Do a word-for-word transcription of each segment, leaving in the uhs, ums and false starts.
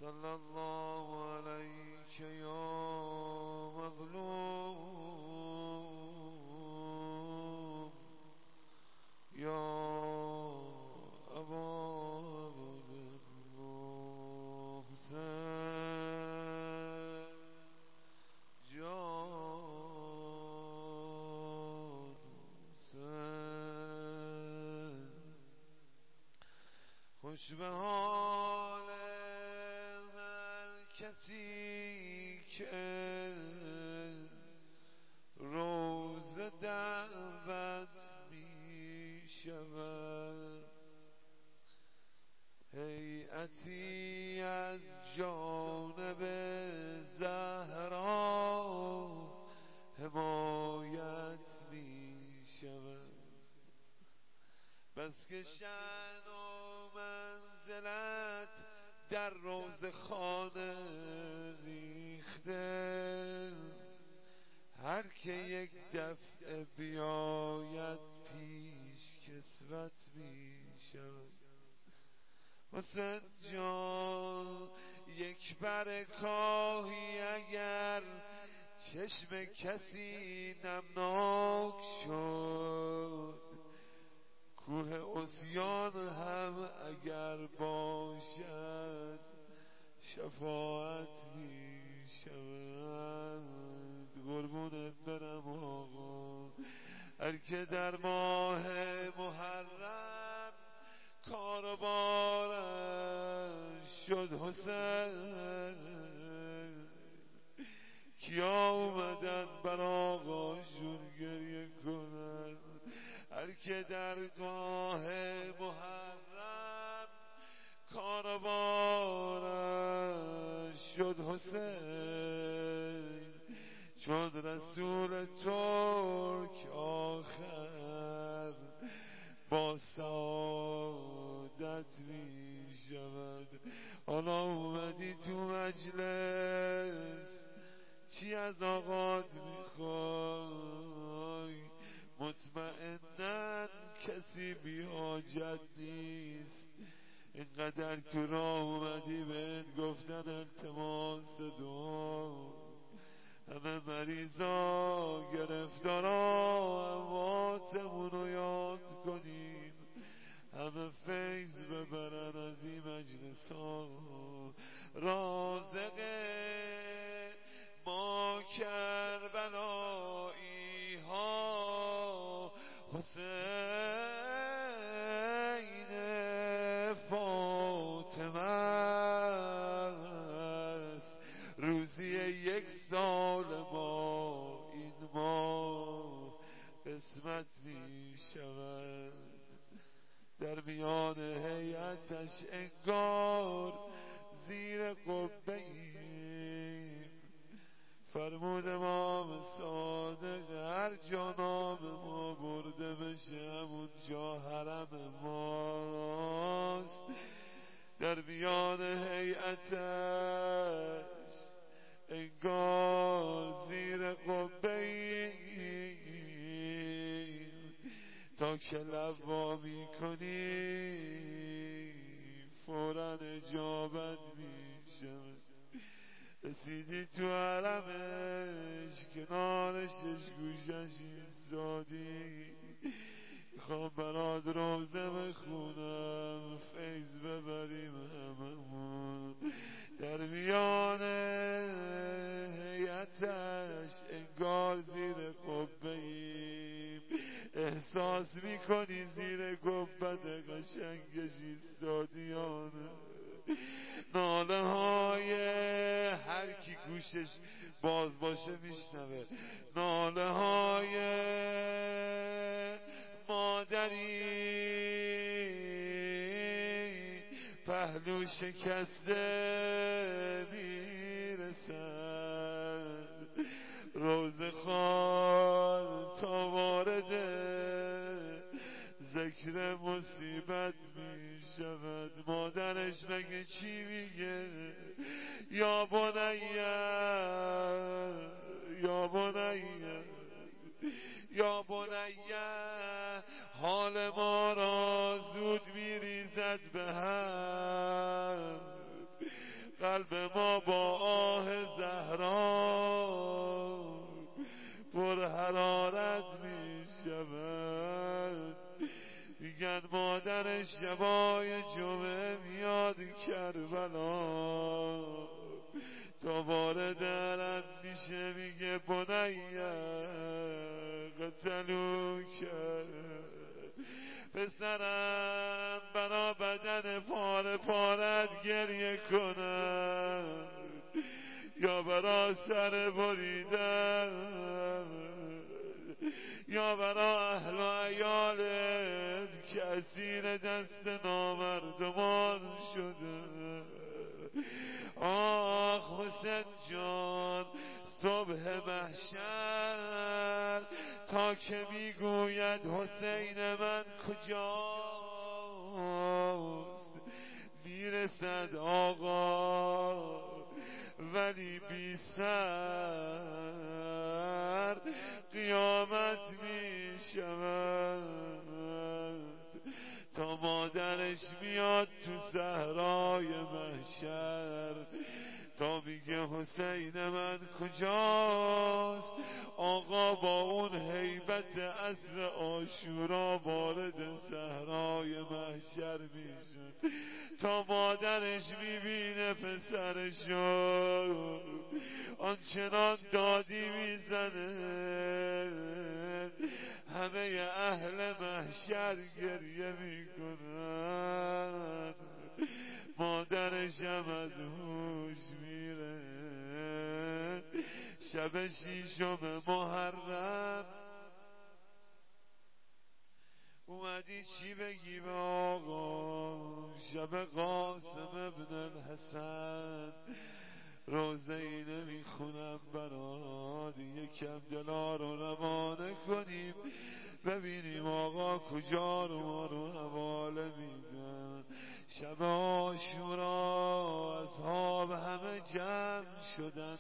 صلی الله علیک یا مظلوم یا ابا حسین جان حسین. خوش به حال هر کسی که روز دعوت می شود، هیئتی از جانب زهرا حمایت می شود. بس که شأن و منزلت در روز خانه ریخته، هر که یک دفعه بیاید پیش کسوت می شود. حسین جان یک برکاهی اگر چشم کسی نمناک شد، کوه عصیان هم اگر باشد شفاعت می شود. قربونت برم آقا، هر که در ماه محرم کاربارش شد حسین، کیا اومدن بر آقاشون گریه کنن؟ هر که در گاه محرم کاربارش شد حسین، چون رسول ترک آخر با سعادت می شود. حالا اومدی تو مجلس، چی از آقات میخوای؟ مطمئنن کسی بی حاجت نیست. اینقدر تو راه اومدی بهت گفتن التماس دعا، همه مریضا گرفتارا امواتمونو یاد کنیم، همه فیض ببرن از این مجلس ها. رازق ما کربلایی ها حسین فاطمه است. روزی یک سال ما این ما قسمت می شود. در میان هیئتش انگار زیر قبه ایم، فرمود امام صادق هر جا نام ما برده بشه همون جا حرم ماست. در میان هیئتش انگار زیر قبه ایم، تا که لبا می کنی فوراً اجابت می شود. رسیدی تو حرمش، کنار شش گوشش ایستادی، میخوام برات روزه بخونم فیض ببریم هممون. در میان هیئتش انگار زیر قبه ایم، احساس میکنی زیر گنبد قشنگش ایستادیانه. ناله های هر کی گوشش باز باشه میشنوه، ناله های مادری پهلو شکسته میرسد. روز خان تا وارده ذکر مصیبت می شود. مادرش مگه چی میگه؟ یا بنیه یا بنیه یا بنیه، حال ما را زود میریزد به هم. قلب ما با آه زهرا پر حرارت می شود. میگن مادر شبای جمعه میاد کربلا، تا وارد حرم میشه میگه بنیه قتلو کرد. پسرم برا بدن پاره پارت گریه کنم یا برا سر بریدن یا برا اهل و عیالت که اسیر دست نامردمان شده. آخ حسین جان صبح محشر تا که میگوید حسین من کجاست، میرسد آقا ولی بی سر قیامت می شود. تا مادرش میاد تو صحرای محشر تا میگه حسین من کجاست، آقا با اون هیبت عصر عاشورا وارد صحرای محشر میشه. تا مادرش میبینه پسرشو آنچنان دادی میزنه، همه اهل محشر گریه میکنن. مادرش هم از هوش میره. شب شیشم محرم اومدی چی بگی به آقا؟ شب قاسم ابن الحسن روزه ای نمیخونم برات، یکم دلا رو روانه کنیم ببینیم آقا کجا رو ما رو حواله میدن. شب عاشورا اصحاب همه جمع شدن،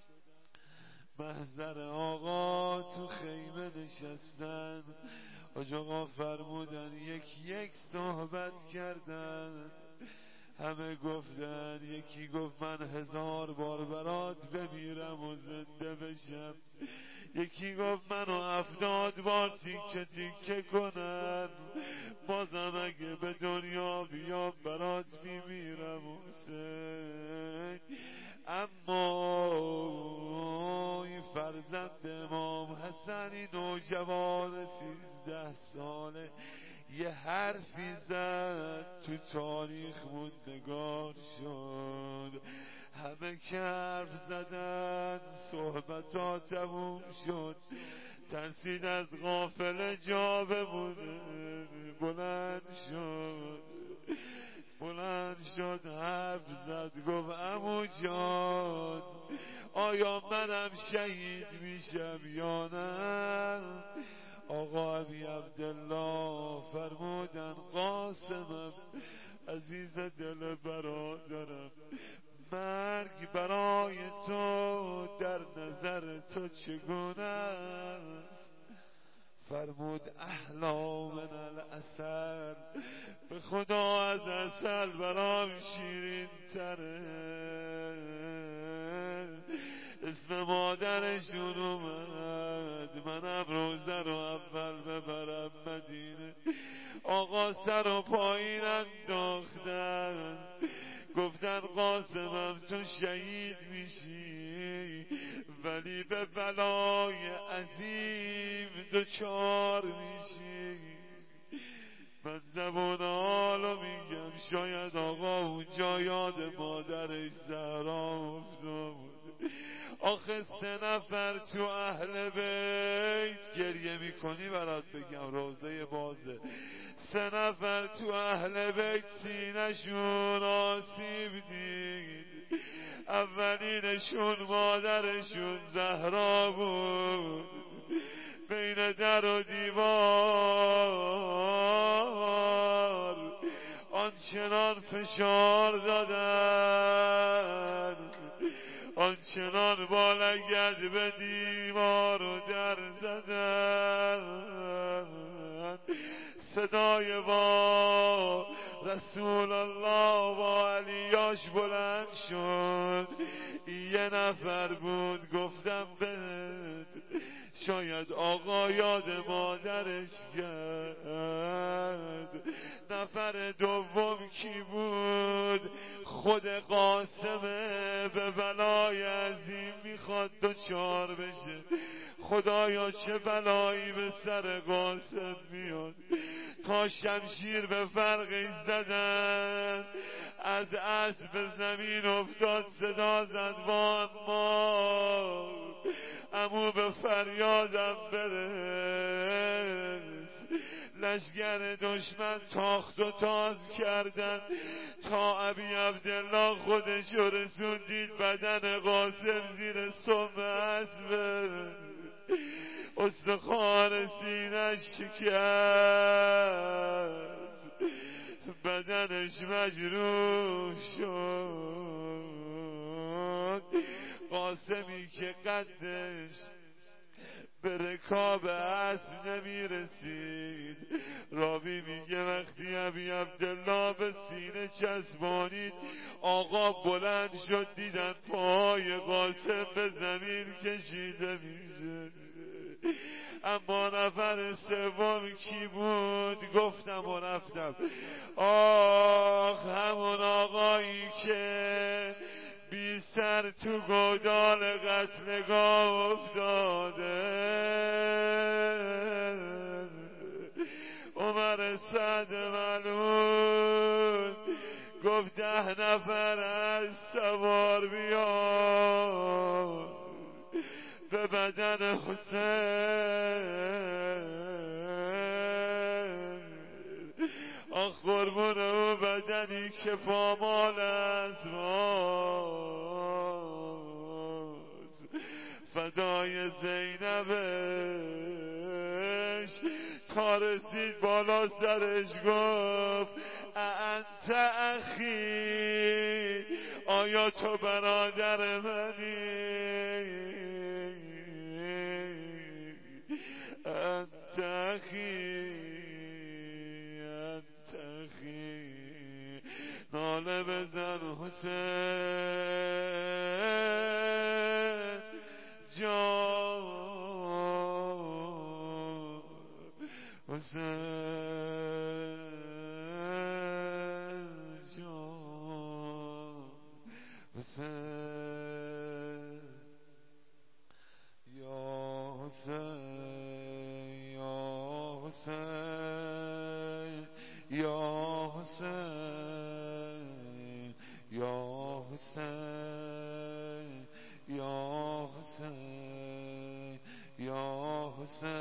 محضر آقا تو خیمه نشستن. حاج آقا فرمودن یک یک صحبت کردن. همه گفتن، یکی گفت من هزار بار برات بمیرم و زنده بشم، یکی گفت منو هفتاد بار تیکه تیکه کنن بازم اگه به دنیا بیام برات میمیرم حسین. اما این فرزند امام حسنی نوجوان سیزده ساله یه حرفی زد تو تاریخ موندگار شد. همه که حرف زدن صحبتا تموم شد، ترسید از غافل جا بمونه. بلند شد بلند شد حرف زد گفت عمو جان آیا منم شهید میشم یا نه؟ آقا ابی عبدالله فرمودن قاسمم عزیز دل برادرم، مرگ برای تو در نظر تو چگونه است؟ فرمود احلا من العسل، به خدا از عسل برام شیرین تره. اسم مادرشون اومد، منم روزه رو اول ببرم مدینه. آقا سر و پایین انداختن، گفتن قاسمم تو شهید میشی ولی به بلای عظیم دوچار میشی. من زبون حالو میگم شاید آقا اونجا یاد مادرش زهرا افتاد. آخه سه نفر تو اهل بیت گریه میکنی برات بگم روزه بازه. سه نفر تو اهل بیت سینشون آسیب دید. اولینشون مادرشون زهرا بود، بین در و دیوار آنچنان فشار دادن، آنچنان با لگد به دیوار و در زدن. صدای با رسول الله با علیاش بلند شد. یه نفر بود گفتم بهت شاید آقا یاد مادرش کرد. نفر دوم کی بود؟ خود قاسمه، به بلای عظیم میخواد دوچار بشه. خدایا چه بلایی به سر قاسم میاد. تا شمشیر به فرقش زدن، از اسب به زمین افتاد، صدا زد وان ما امو به فریادم برس. لشگر دشمن تاخت و تاز کردن تا ابی عبدالله خودش رسوندید بدن قاسم زیر سم اسب. استخوان سینش شکست، بدنش مجروح شد. قاسمی که قدش به رکاب اسب نمیرسید، راوی میگه وقتی ابی عبدالله به سینه چسبانید آقا بلند شد، دیدن پای قاسم به زمین کشیده میشه. اما نفر سوم کی بود؟ گفتم و رفتم. آخ همون آقایی که بی سر تو گودال قتلگاه افتاده. عمر سعد ملعون گفت ده نفر از سوار بیار به بدن حسین. آخ قربون او بدنی که پامال از ماست، فدای زینبش. تا رسید بالا سرش گفت انت اخی، آیا تو برادر منی؟ انت اخی انت اخی. ناله بزن حسین جان، حسین جان، حسین یا حسین یا حسین یا حسین یا حسین یا حسین یا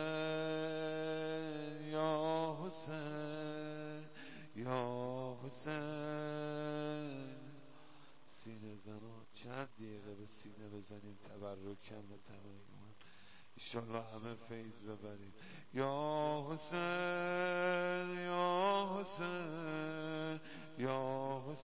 حسین یا حسین یا حسین. سینه زنان چند دقیقه به سینه بزنیم تبرکم و تمام انشالله همه فیض ببریم. یا حسین یا حسین یا حسین.